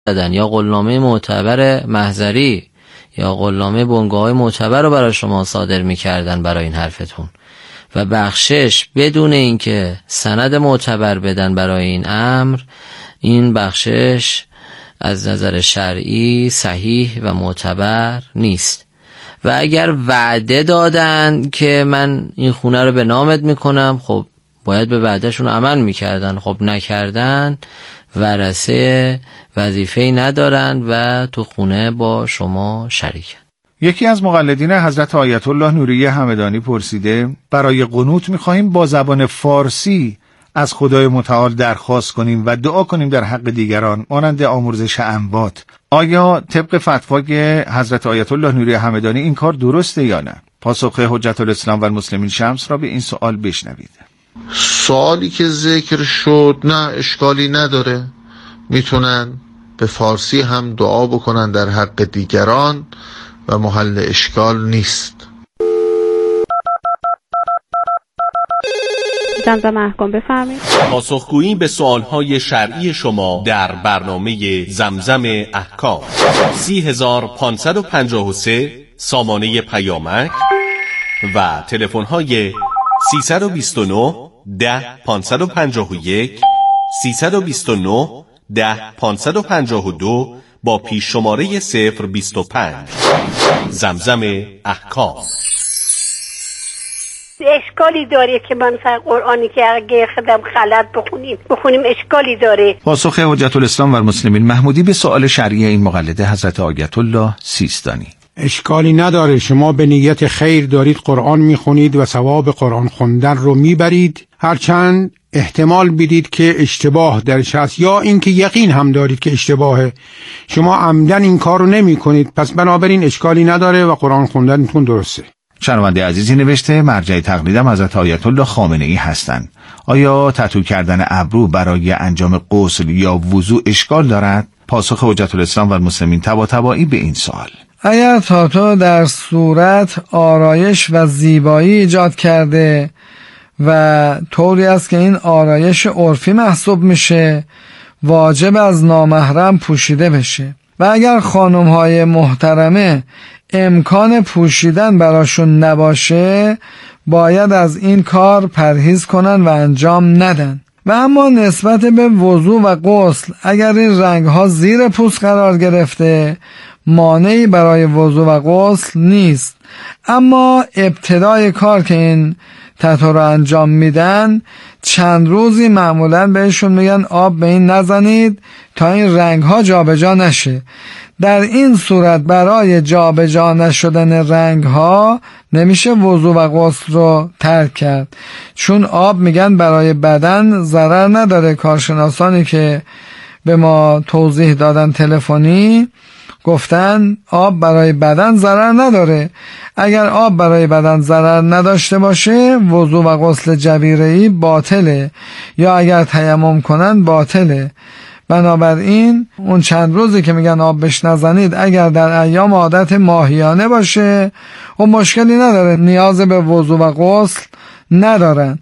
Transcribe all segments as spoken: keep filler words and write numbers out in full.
دادن یا قولنامه معتبر محضری یا قولنامه بنگاه معتبر رو برای شما صادر می‌کردن برای این حرفتون و بخشش بدون اینکه سند معتبر بدن برای این امر، این بخشش از نظر شرعی صحیح و معتبر نیست. و اگر وعده دادن که من این خونه رو به نامت میکنم، خب باید به وعدهشون عمل میکردن. خب نکردن، ورثه وظیفه‌ای ندارن و تو خونه با شما شریکن. یکی از مقلدین حضرت آیت الله نوریه همدانی پرسیده برای قنوت میخواهیم با زبان فارسی از خدای متعال درخواست کنیم و دعا کنیم در حق دیگران مانند آمرزش اموات. آیا طبق فتوای حضرت آیت الله نوریه همدانی این کار درسته یا نه؟ پاسخ حجت الاسلام و المسلمین شمس را به این سوال بشنوید. سوالی که ذکر شد نه اشکالی نداره، میتونن به فارسی هم دعا بکنن در حق دیگران و محل اشکال نیست. زمزم احکام بفرمایید. پاسخگویی به سوالهای شرعی شما در برنامه زمزم احکام. سی هزار پانصد و پنجاه و سه سامانه پیامک و تلفن‌های سیصد و بیست و نه ده پانصد و پنجاه و یک، سیصد و بیست و نه ده پانصد و پنجاه و دو با پیش شماره صفر بیست و پنج. زمزم احکام. اشکالی داره که من مثلا قرآنی که اگه خودم غلط بخونیم بخونیم اشکالی داره؟ پاسخ حجت الاسلام و المسلمین محمودی به سوال شرعی این مقلده حضرت آیت الله سیستانی: اشکالی نداره، شما به نیت خیر دارید قرآن میخونید و ثواب قرآن خوندن رو میبرید، هرچند احتمال بدید که اشتباه درش هست یا اینکه یقین هم دارید که اشتباهه، شما عمدن این کار رو نمی کنید، پس بنابراین اشکالی نداره و قرآن خوندنتون درسته. شنونده عزیزی نوشته مرجع تقلیدم حضرت آیت الله خامنه ای هستند. آیا تتو کردن ابرو برای انجام غسل یا وضو اشکال دارد؟ پاسخ حجت الاسلام و المسلمین طباطبایی به این سوال: اگر تاتو در صورت آرایش و زیبایی ایجاد کرده و طوری است که این آرایش عرفی محسوب میشه، واجب از نامحرم پوشیده بشه. و اگر خانم‌های محترمه امکان پوشیدن براشون نباشه، باید از این کار پرهیز کنن و انجام ندن. و اما نسبت به وضو و غسل، اگر این رنگ‌ها زیر پوست قرار گرفته، مانعی برای وضو و غسل نیست. اما ابتدای کار که این تتو رو انجام میدن، چند روزی معمولا بهشون میگن آب به این نزنید تا این رنگ ها جابجا نشه. در این صورت برای جابجا نشدن رنگ ها نمیشه وضو و غسل رو ترک کرد، چون آب میگن برای بدن ضرر نداره. کارشناسانی که به ما توضیح دادن تلفنی گفتن آب برای بدن ضرر نداره. اگر آب برای بدن ضرر نداشته باشه، وضو و غسل جبیره‌ای باطله، یا اگر تیمم کنن باطله. بنابراین اون چند روزی که میگن آب بهش نزنید، اگر در ایام عادت ماهیانه باشه و مشکلی نداره، نیاز به وضو و غسل ندارن.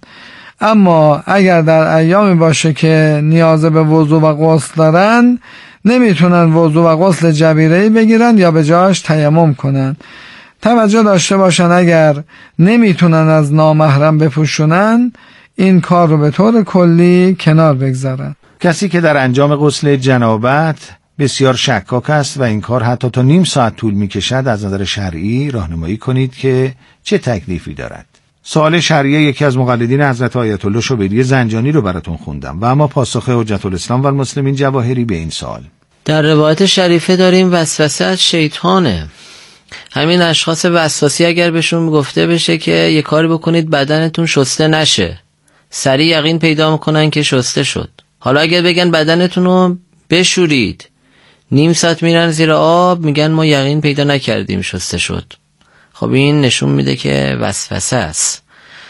اما اگر در ایامی باشه که نیاز به وضو و غسل دارن، نمیتونن وضو و غسل جبیره‌ای بگیرن یا به جاش تیمم کنن. توجه داشته باشن اگر نمیتونن از نامحرم بپوشونن، این کار رو به طور کلی کنار بگذارن. کسی که در انجام غسل جنابت بسیار شکاک است و این کار حتی تا نیم ساعت طول میکشد، از نظر شرعی راهنمایی کنید که چه تکلیفی دارد. سوال شرعی یکی از مقلدین حضرت آیت الله شبیری زنجانی رو براتون خوندم و اما پاسخ حجت الاسلام و المسلمین جواهری به این سوال: در روایت شریفه داریم وسوسه از شیطانه. همین اشخاص وسواسی اگر بهشون گفته بشه که یه کاری بکنید بدنتون شسته نشه، سریع یقین پیدا میکنن که شسته شد. حالا اگر بگن بدنتون رو بشورید، نیم ساعت میرن زیر آب، میگن ما یقین پیدا نکردیم شسته شد. خب این نشون میده که وسوسه است.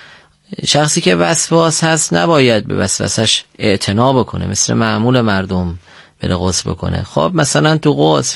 شخصی که وسواس هست نباید به وسوسش اعتنا بکنه، مثل معمول مردم بره غسل بکنه. خب مثلا تو غسل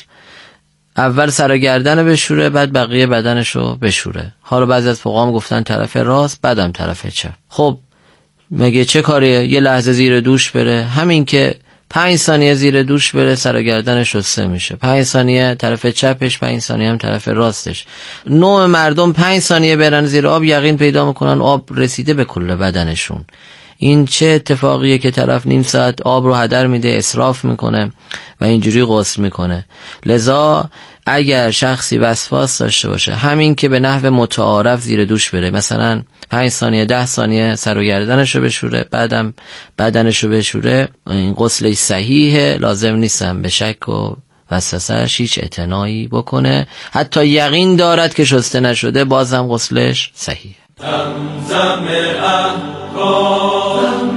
اول سر و گردن بشوره، بعد بقیه بدنشو بشوره. حالا بعضی از فقها هم گفتن طرف راست، بعدم طرف چپ. خب مگه چه کاریه؟ یه لحظه زیر دوش بره، همین که پنج ثانیه زیر دوش بره، سر و گردن شسته میشه. پنج ثانیه طرف چپش، پنج ثانیه هم طرف راستش. نوع مردم پنج ثانیه برن زیر آب یقین پیدا میکنن آب رسیده به کل بدنشون. این چه اتفاقیه که طرف نیم ساعت آب رو هدر میده، اسراف میکنه و اینجوری غسل میکنه. لذا اگر شخصی وسواس داشته باشه، همین که به نحو متعارف زیر دوش بره، مثلا پنج ثانیه ده ثانیه سر و گردنشو بشوره، بعدم بدنشو بشوره، این غسلش صحیحه، لازم نیستم به شک و وسوسه‌اش هیچ اعتنایی بکنه. حتی یقین دارد که شسته نشده، بازم غسلش صحیحه. زمزم احکام.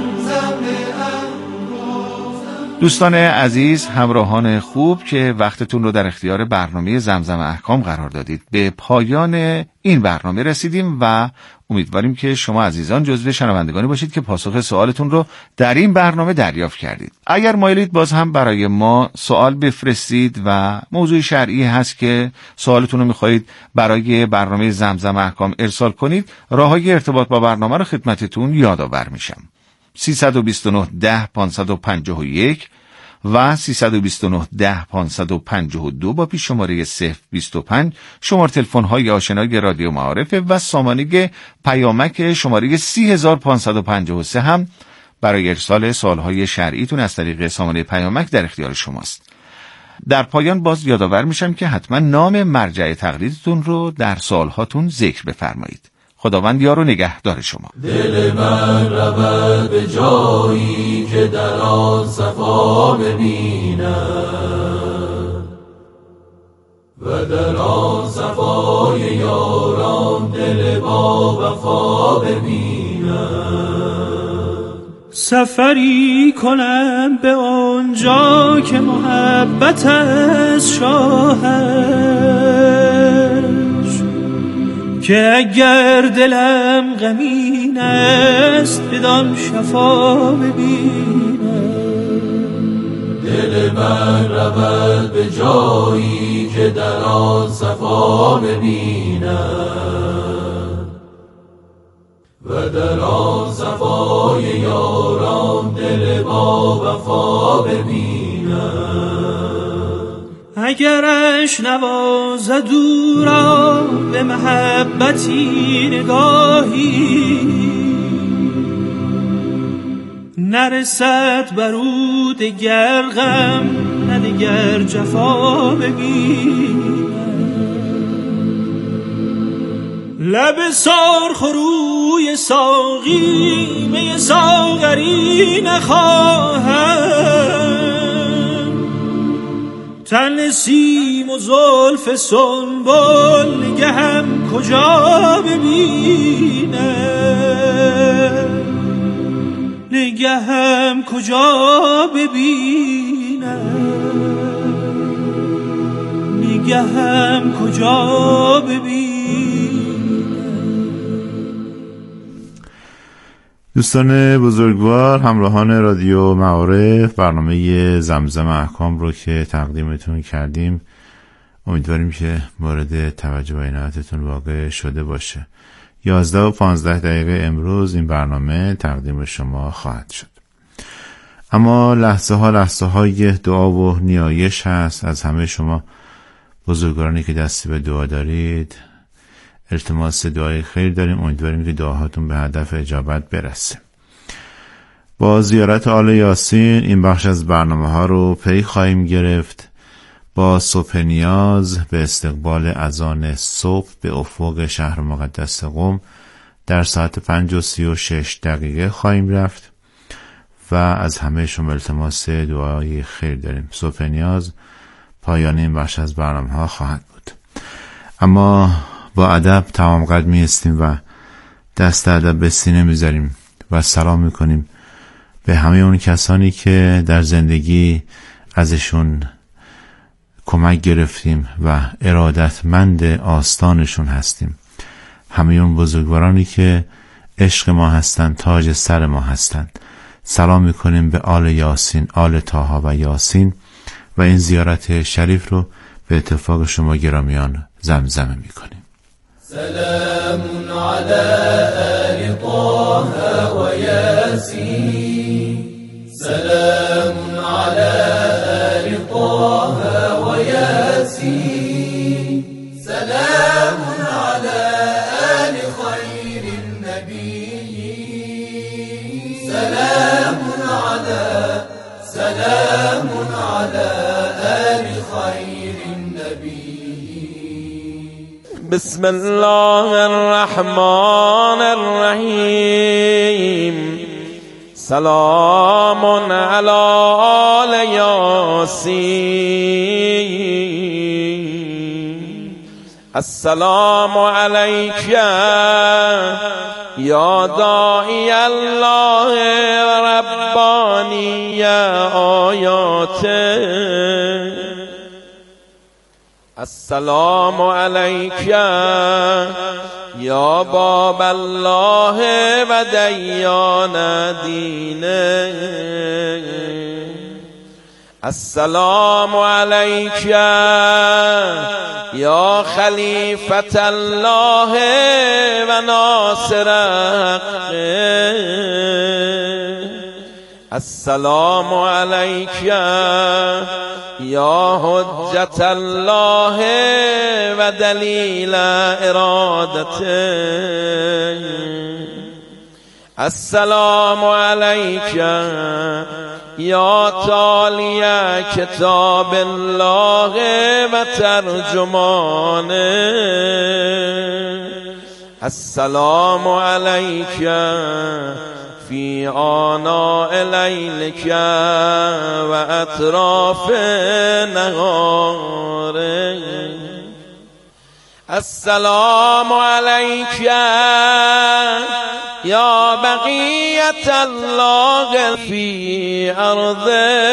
دوستان عزیز، همراهان خوب که وقتتون رو در اختیار برنامه زمزم احکام قرار دادید، به پایان این برنامه رسیدیم و امیدواریم که شما عزیزان جزو شنوندگانی باشید که پاسخ سوالتون رو در این برنامه دریافت کردید. اگر مایلید باز هم برای ما سوال بفرستید و موضوع شرعی هست که سوالتون رو میخواهید برای برنامه زمزم احکام ارسال کنید، راههای ارتباط با برنامه رو خدمتتون یادآور میشم. سیصد و بیست و نه ده پانصد و پنجاه و یک و سیصد و بیست و نه ده پانصد و پنجاه و دو با پیش شماره صفر بیست و پنج شماره تلفن های آشنای رادیو معارف و سامانه پیامک شماره سی هزار پانصد و پنجاه و سه هم برای ارسال سوالهای شرعیتون از طریق سامانه پیامک در اختیار شماست. در پایان باز یادآور میشم که حتما نام مرجع تقلیدتون رو در سوالهاتون ذکر بفرمایید. خداوند یار و نگهدار شما. دل من رود به جایی که در آن صفا ببینم و در آن صفای یاران دل با وفا ببینم. سفری کنم به آنجا که محبت از شاهد، که اگر دلم غمین است بدان شفا ببینم. دل من رود به جایی که در آن صفا ببینم و در آن صفای یاران دل با وفا ببینم. اگرش نوازد او را به محبتی نگاهی، نرسد بر او دگر غم نه دگر جفا ببینم. لب سرخروی ساقی می ساغری نخواهم، تن سیم و زلف سنبل نگهم کجا ببینم، نگهم کجا ببینم، نگهم کجا ببینم. دوستان بزرگوار، همراهان رادیو معارف، برنامه زمزم احکام رو که تقدیمتون کردیم امیدواریم که مورد توجه و عنایتتون واقع شده باشه. یازده و پانزده دقیقه امروز این برنامه تقدیم شما خواهد شد. اما لحظه ها لحظه های دعا و نیایش هست. از همه شما بزرگوارانی که دستی به دعا دارید التماس دعای خیر داریم. امیدواریم که دعاهاتون به هدف اجابت برسه. با زیارت آل یاسین این بخش از برنامه ها رو پی خواهیم گرفت. با صبح نیاز به استقبال اذان صبح به افق شهر مقدس قم در ساعت پنج و سی و شش دقیقه خواهیم رفت و از همه شما التماس دعای خیر داریم. صبح نیاز پایان این بخش از برنامه ها خواهد بود. اما با ادب تمام قد می استیم و دست ادب به سینه می زاریم و سلام می کنیم به همه اون کسانی که در زندگی ازشون کمک گرفتیم و ارادتمند آستانشون هستیم. همه اون بزرگوارانی که عشق ما هستند، تاج سر ما هستند. سلام می کنیم به آل یاسین، آل طاها و یاسین و این زیارت شریف رو به اتفاق شما گرامیان زمزمه می کنیم. سلام على آل طه و یاسین، سلام على على آل طه وياسين سلام على آل خير النبي سلام على سلام على آل خير النبي بسم الله الرحمن الرحيم سلام على آل ياسين السلام عليك يا داعي الله رباني يا آياته السلام عليك يا باب الله وديان دينه السلام عليك يا خليفة الله وناصر حقه السلام عليك يا حجة الله ودليل إرادته السلام عليك يا تالي كتاب الله وترجمانه السلام عليك في آناء ليلك وأطراف نهاره السلام عليك يا بقية الله في أرضه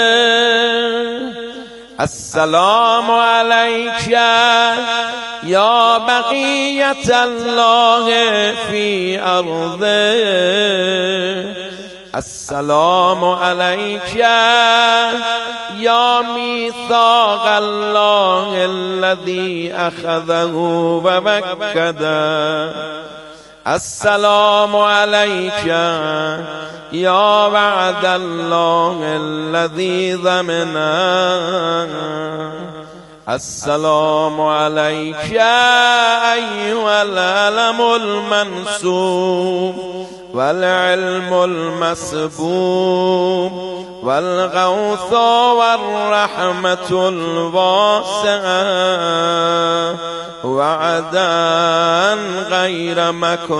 السلام عليك يا بقية الله في أرضه السلام عليك يا ميثاق الله الذي أخذه ومكده السلام عليك يا وعد الله الذي ضمنه السلام عليك أيها العلم المنسوب والعلم المسبوب والغوث والرحمة الواسعة وعدا غير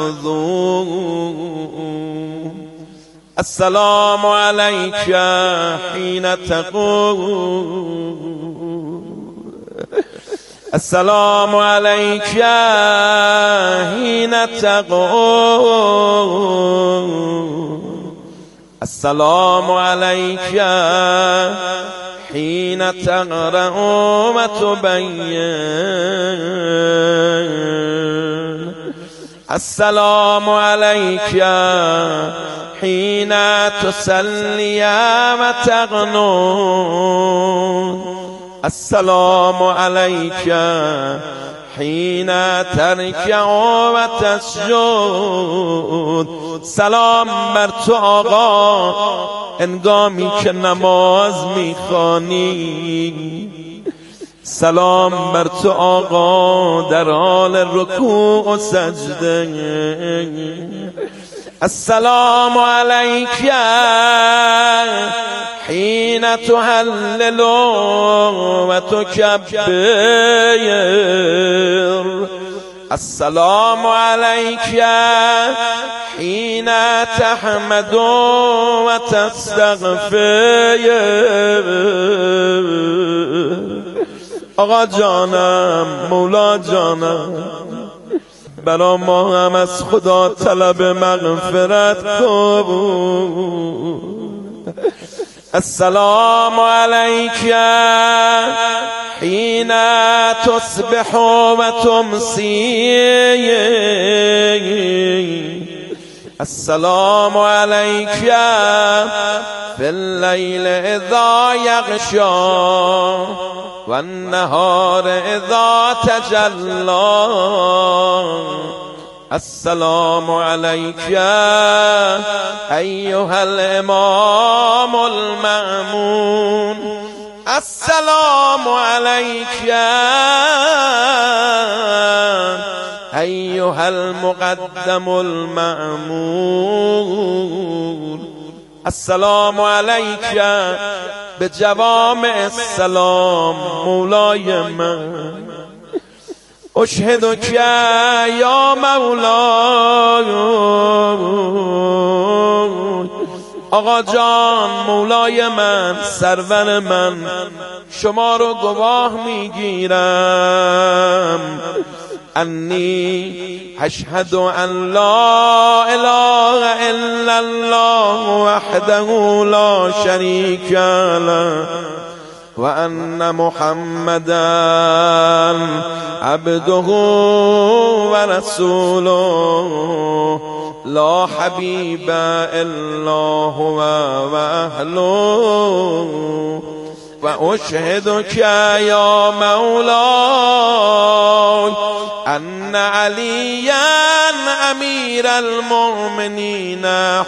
مكذوب السلام عليك حين تقوم السلام عليك حين تقوم السلام عليك حين تقرأ وتبين السلام عليك حين تصلي وتقنون السلام عليك حين تركع وتسجد سلام بر تو آقا هنگامی که نماز میخوانی سلام بر تو آقا در حال رکوع و سجده السلام عليك حين تهلل وتكبر السلام عليك حين تحمد وتستغفر آقا جانم مولا جانم برا ما هم از خدا طلب مغفرت کن السلام عليك حين تصبح وتمسي السلام عليك في الليل إذا يغشى والنهار إذا تجلى السلام عليك أيها الإمام المأمون السلام عليك أيها المقدم المأمون السلام عليك بجوامع السلام مولاي من اشهدك یا مولاي آقا جان مولای من سرور من شما رو گواه میگیرم انی اشهد ان لا اله الا الله وحده لا شریک له و ان محمدا عبده و رسوله لا حبیب الا هو و اهله و اشهدک یا مولاي ان علیا امیر المؤمنین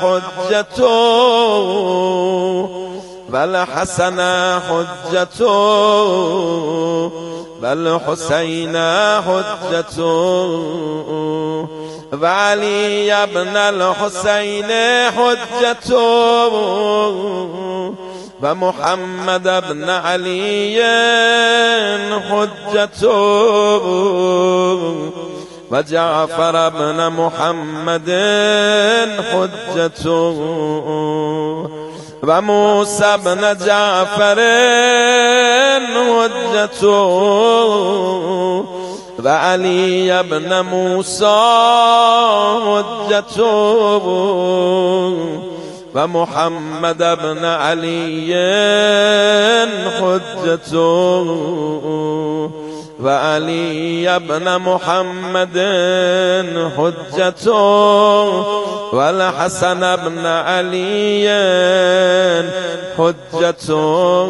حجته والحسن حجته والحسین حجته وعلي ابن الحسين حجته ومحمد ابن علي حجته وجعفر ابن محمد حجته وموسى ابن جعفر حجته وعلي ابن موسى حجته ومحمد ابن علي حجته وعلي ابن محمد حجته والحسن ابن علي حجته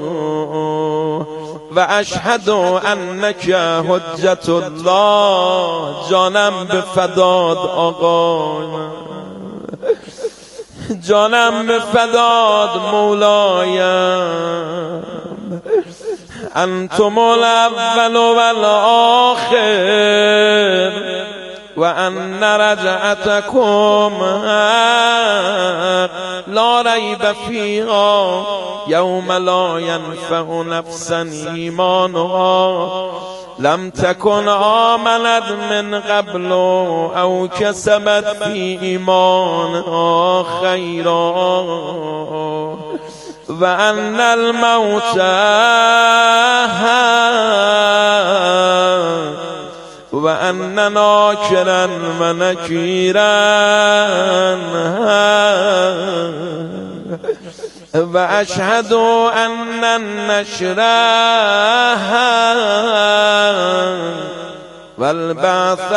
و اشهد انک حجت الله جانم به فداد آقا جانم به فداد مولایم انتم الاول والآخر و ان رجعتكم لا ریب فیها یوم لا ینفع نفسا ایمانها لم تكن آمنت من قبل او کسبت فی ایمانها خیرا و ان الموت و ان ناکرا و نکیرا و اشهد ان النشر والبعث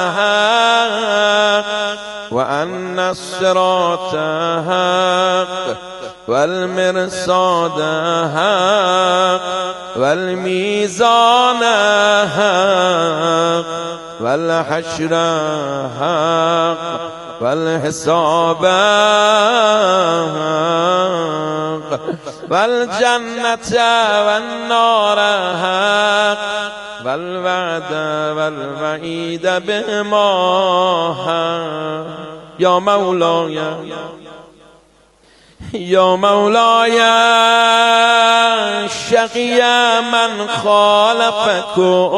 و ان الصراط حق والمرصاد حق والميزان حق والحشر حق والحساب حق والجنة والنار حق والوعد والوعيد بهما حق يا مولاي یا مولاي شقی من خالفکم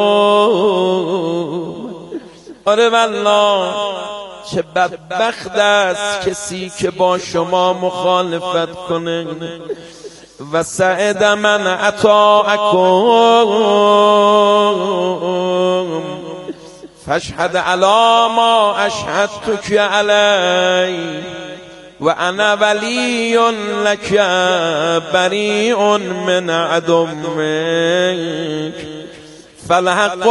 آره والله چه بدبخت است کسی که با شما مخالفت کنه و سعد من اطاعکم فاشهد علی ما اشهدتک علی و انا ولی لک بریء من عدوک فالحق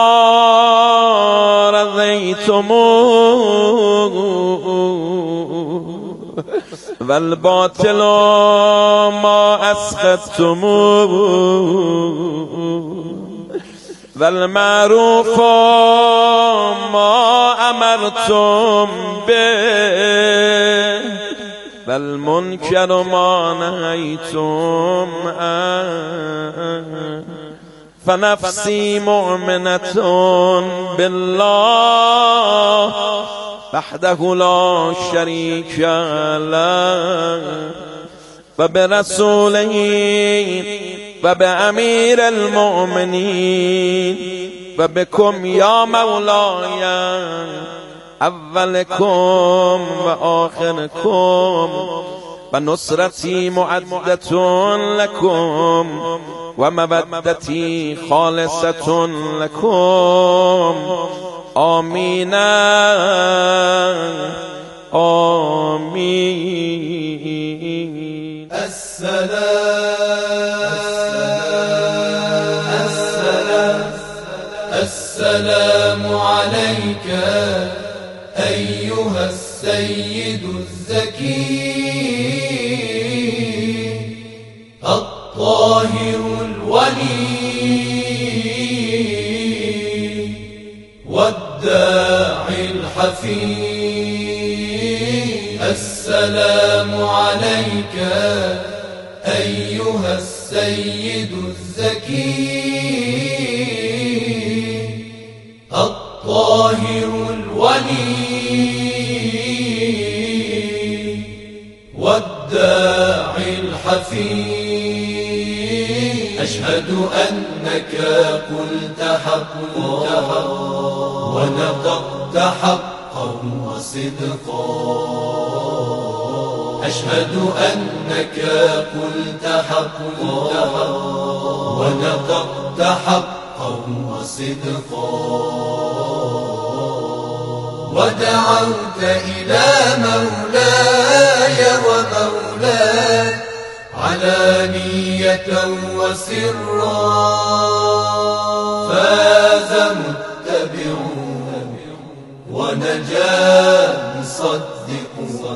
ما رضیتم والباطل ما اسخطتم والمعروف ما امر امرتم به والمنکر ما نهیتم عنه فنفسی مؤمنة بالله وحده لا شریک له و برسوله و بامیر المؤمنین و بكم یا مولای اولکم و آخرکم و نصرتی معدة لکم و مودتی خالصة لکم آمین آمین. السلام السلام عليك أيها السيد الزكي الطاهر الولي والداعي الحفي. السلام عليك أيها السيد الزكي الطاهر الولي والداعي الحفي. أشهد أنك قلت حقا ونطقت حقا وصدقا. أشهد أنك قلت حقا ونطقت حقا وصدقا ودعوت إلى مولاي ومولاك علانية وسرا. فاز متبع ونجا مصدق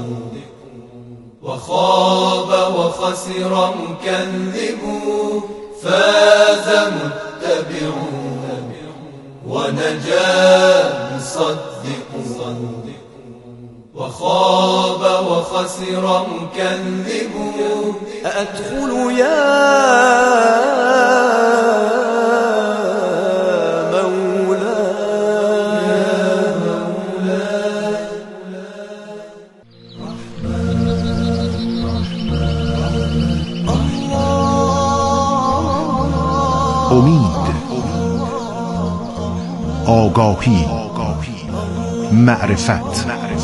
وخاب وخسر مكذب. فاز متبع ونجا مصدق وخاب وخسر مكذب. أدخل يا امید، آگاهی، معرفت.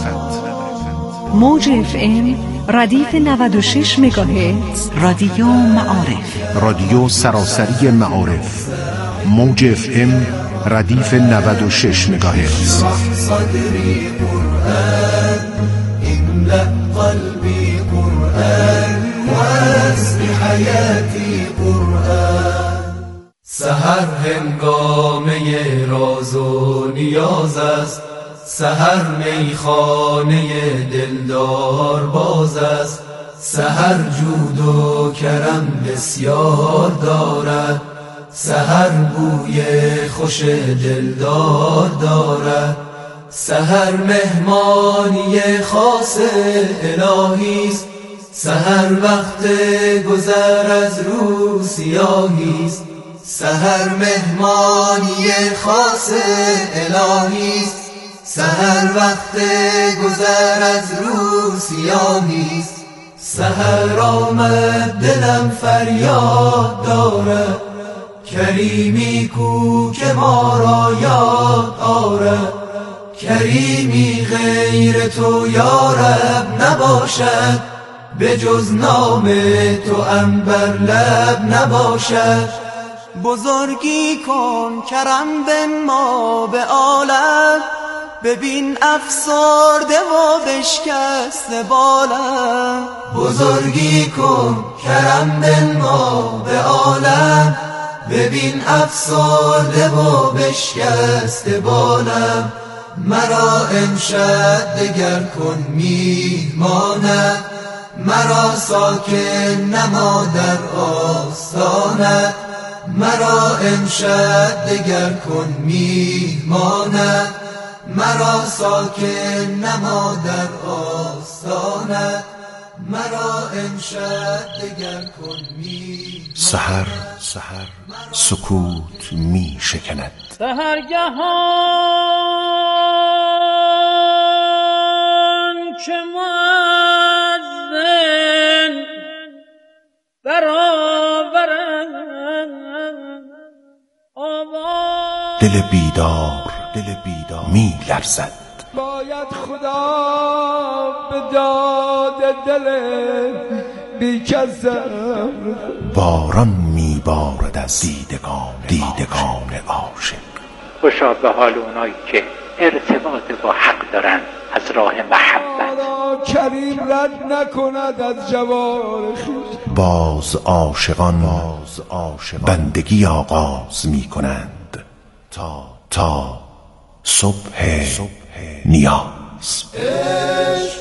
موج اف ام ردیف نود و شش مگاهرتز رادیو معارف، رادیو سراسری معارف. موج اف ام ردیف نود و شش مگاهرتز. صدری قرآن املأ قلبی قرآن واسق حیاتی قرآن. سحر هنگامه راز و نیاز است، سحر میخانه دلدار باز است. سحر جود و کرم بسیار دارد، سحر بوی خوش دلدار دارد. سحر مهمانی خاص الهی است، سحر وقت گذر از رو سیاهی است. سحر مهمانی خاص الهی است، سحر وقت گذر از رو سیاهی است. سحر آمد دلم فریاد دارد، کریمی کو که ما را یاد آرد. کریمی غیر تو یا رب نباشد، به جز نام تو عنبر لب نباشد. بزرگی کن کرم بنما به عالم، ببین افسرده و بشکسته بالم. بزرگی کن کرم بنما به عالم، ببین افسرده و بشکسته بالم. مرا امشب دگر کن میهمانت، مرا ساکن نما در آستانت. مرا امشب دگر کن میهمانت، مرا ساکن نما در آستانت، مرا امشب دگر کن می سحر سحر سکوت می شکند. سحرگهان که مؤذن برآورد آواز، دل بیدار دل بیدار می لرزد. باید خدا به داد دل بی کسم، باران می بارد از دیدگان دیدگان عاشق. خوشا به حال اونایی که ارتباط با حق دارن از راه محبت. کریم رد نکند از جوار خویش. باز عاشقان باز عاشقان بندگی آغاز می کنند تا تا صبح نیاز. عشق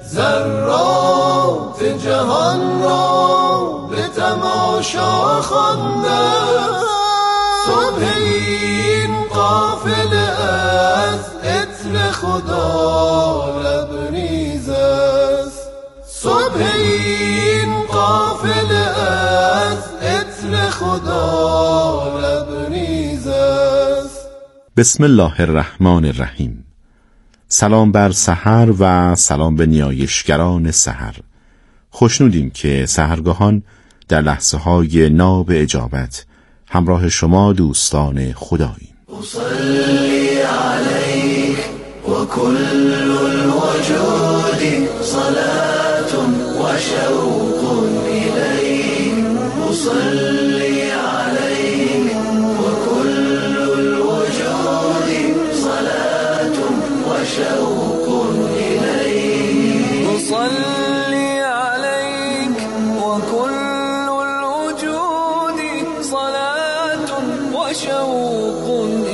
ذرات جهان را به تماشا خوانده، صبح این قافله از عطر خدا لبریز است، صبح این قافله از عطر خدا لبریز است. بسم الله الرحمن الرحیم. سلام بر سحر و سلام به نیایشگران سحر. خوشنودیم که سحرگاهان در لحظه های ناب اجابت همراه شما دوستان خداییم. اصلی علیک و کل الوجود صلاة و شوق الیک، اصلی علیک و کل الوجود صلاة و شوق الیک، اصلی علیک و کل الوجود صلاة و شوق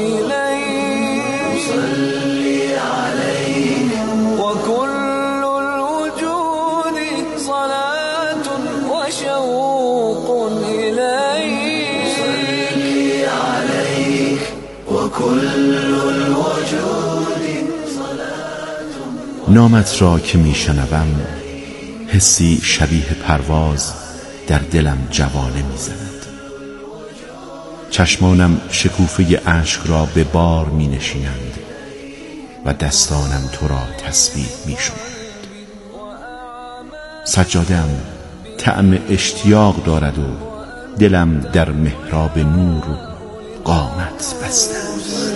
الیک، اصلی علیک و کل الوجود صلاة و شوق الیک، اصلی علیک و کل الوجود. نامت را که می شنوم حسی شبیه پرواز در دلم جوانه می زند. چشمانم شکوفه اشک را به بار می نشینند و دستانم تو را تسبیح می شمارند. سجاده‌ام طعم اشتیاق دارد و دلم در محراب نور قامت بسته است.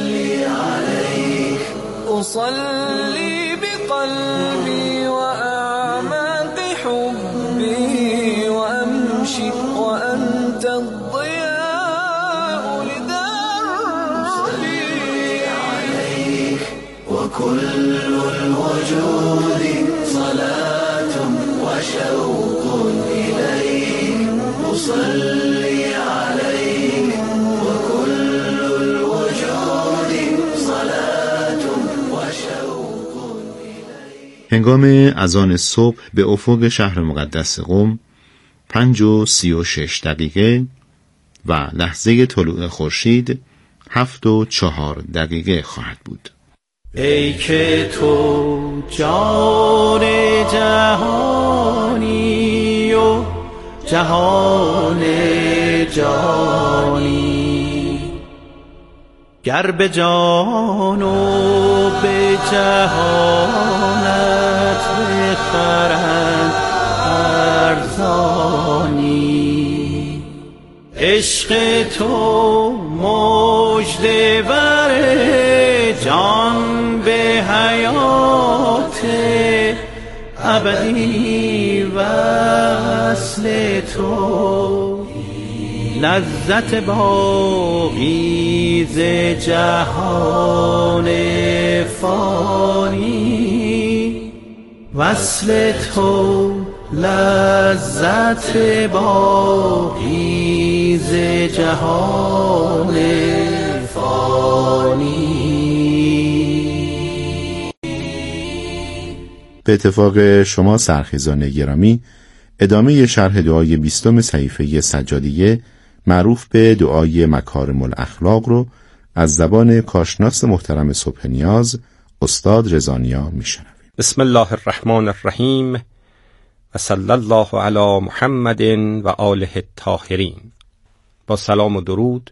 أصلي بقلبي وأعماق حبي وأمشي وأنت الضياء لدربي، عليك وكل الوجود صلاة وشوق إليك، أصلي عليك وكل الوجود صلاة. هنگام اذان صبح به افق شهر مقدس قم پنج و سی و شش دقیقه و لحظه طلوع خورشید هفت و چهار دقیقه خواهد بود. ای که تو جان جهانی و جهان جانی، گر به جان و به جهانت بخرند ارزانی، عشق تو مژده ور جان به حیات ابدی، وصل تو لذت باقی ز جهان فانی، وصل تو لذت باقی ز جهان فانی. به اتفاق شما سرخیزان گرامی، ادامه شرح دعای بیستم صحیفه سجادیه معروف به دعای مکارم الاخلاق رو از زبان کارشناس محترم صبح نیاز استاد رضانیا میشنویم. بسم الله الرحمن الرحیم و صلی الله علی محمد و آله الطاهرین. با سلام و درود